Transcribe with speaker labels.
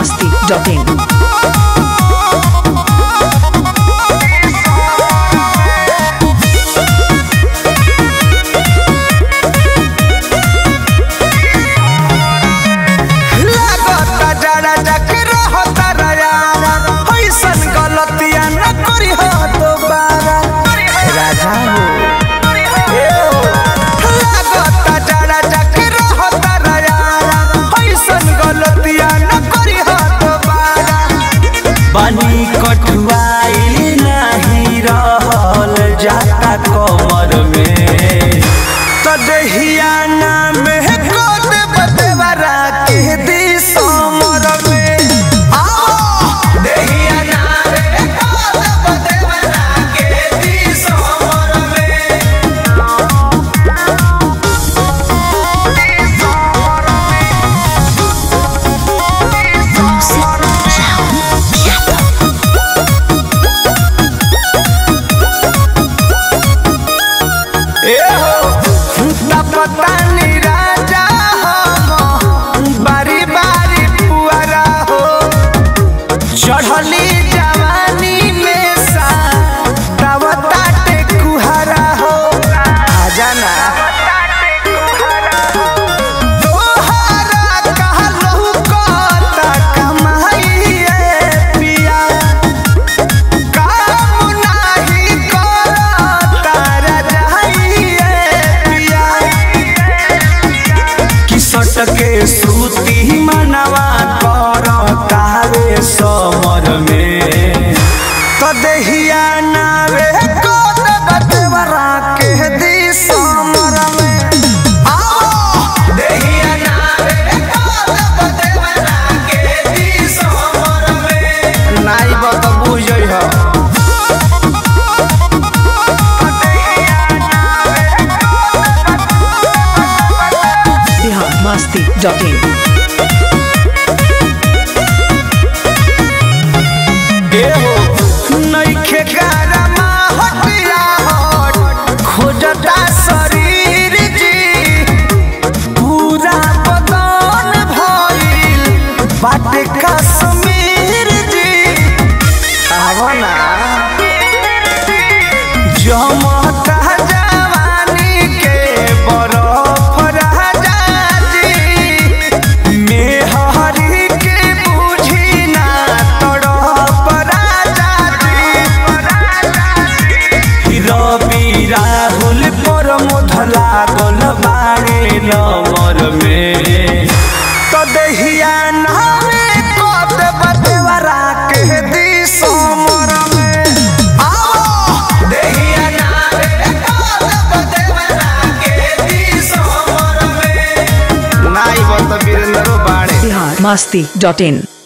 Speaker 1: biharmasti.in
Speaker 2: बनी कठुआई नहीं रहल जाता कमर में तो दहिया नाम कोद बदवरा के दी समर में दहिया नाम कोद बदवरा के दी समर पतानी राजा हम बारी बारी पुआरा हो चढ़ली जवानी में सा ताटे कुहरा हो आजा ना के सूती मनवा कर तारे समर में तो दहिया नावे कोद बदवरा के दी समर में दहिया नावे कोद बदवरा के दी समर में नाई बत बुझै ह
Speaker 1: biharmasti.in
Speaker 2: नइखे गारमा हटिया हट खोजता शरीर जी पूरा बदन भइल बाटे कश्मीर जी आवना जमता जवानी के बरफ राजा जी मेहरी के बुझी ना तड़प राजा जी रवि राहुल पर मोधला गोल बाड़े नमर में तो दहिया नामे कोद बदवरा के दी समर में दहिया नामे कोद बदवरा के दी समर में नाई बत वीरेंद्र बाड़े
Speaker 1: biharmasti.in